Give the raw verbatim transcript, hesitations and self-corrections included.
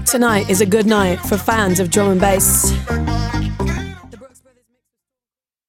tonight is a good night for fans of drum and bass.